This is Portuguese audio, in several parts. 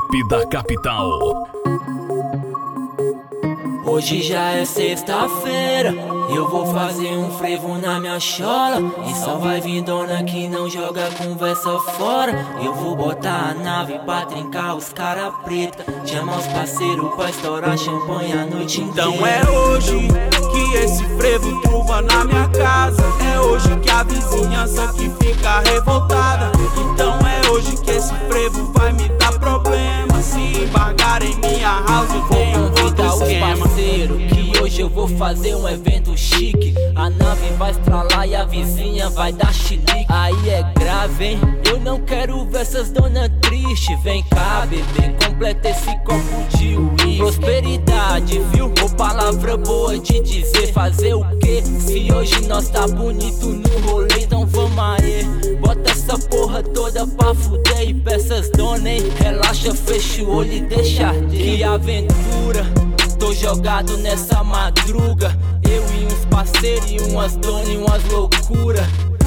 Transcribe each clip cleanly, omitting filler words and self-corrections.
rap da capital. Hoje já é sexta-feira, eu vou fazer um frevo na minha chola. E só vai vir dona que não joga conversa fora. Eu vou botar a nave pra trincar os cara preta, chamar os parceiros pra estourar champanhe a noite inteira. Então é hoje que esse frevo truva na minha casa. É hoje que a vizinhança que fica revoltada. Então é hoje que esse frevo vai me dar problema. Se embargar em minha house eu tenho outro esquema. Que hoje eu vou fazer um evento chique. A nave vai estralar e a vizinha vai dar chilique. Aí é grave, hein? Eu não quero ver essas dona triste. Vem cá, bebê, completa esse copo de uísque. Prosperidade, viu? Ou palavra boa de dizer. Fazer o quê? Se hoje nós tá bonito no rolê, então vamos aí. Bota essa porra toda pra fuder. E peças dona, hein? Relaxa, fecha o olho e deixa arder. Que aventura! Tô jogado nessa madruga, eu e uns parceiros e umas donas e umas loucura.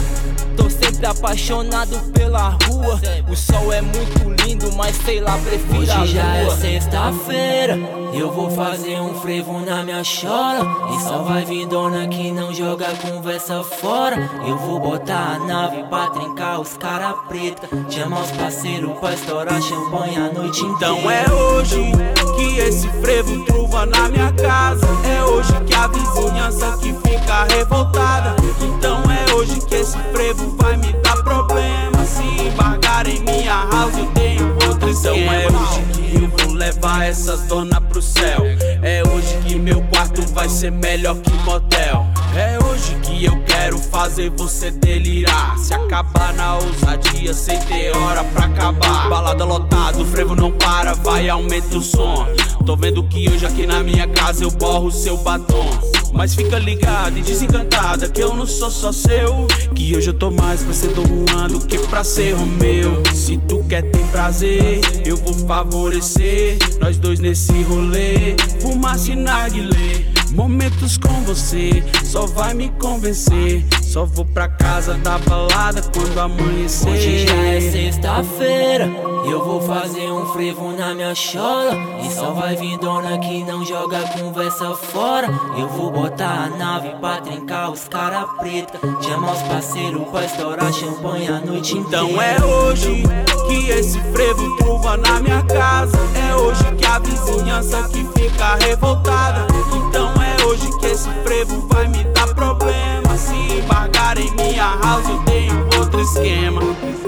Tô sempre apaixonado pela rua. O sol é muito lindo, mas sei lá, prefiro a lua. Hoje já é sexta-feira, eu vou fazer um frevo na minha chola. E só vai vir dona que não joga conversa fora. Eu vou botar a nave pra trincar os cara preta, chamar os parceiros pra estourar champanhe a noite inteira. Então é hoje que esse frevo truva na minha casa. É hoje que a vizinhança que fica revoltada. Então é hoje que esse frevo vai me dar problema. Se embargar em minha house eu tenho outro esquema. Então é hoje que eu vou levar essas donas pro céu. É hoje que meu quarto vai ser melhor que motel. É hoje que eu quero fazer você delirar. Se acabar na ousadia sem ter hora pra acabar. Balada lotada, o frevo não para, vai, aumenta o som. Tô vendo que hoje aqui na minha casa eu borro o seu batom. Mas fica ligado e desencantada que eu não sou só seu. Que hoje eu tô mais pra ser Dom Juan do que pra ser Romeu. Se tu quer ter prazer, eu vou favorecer nós dois nesse rolê. Fumaça e narguilé, momentos com você só vai me convencer. Só vou pra casa da balada quando amanhecer. Hoje já é sexta-feira, eu vou fazer um frevo na minha chola. E só vai vir dona que não joga conversa fora. Eu vou botar a nave pra trincar os cara preta, chamar os parceiros pra estourar champanhe a noite inteira. Então é hoje que esse frevo truva na minha casa. É hoje que a vizinhança que fica revoltada. Então é hoje que esse frevo vai me dar problema. Se embargar em minha house eu tenho outro esquema.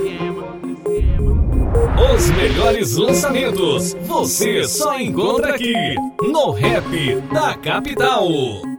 Os melhores lançamentos você só encontra aqui no Rap da Capital.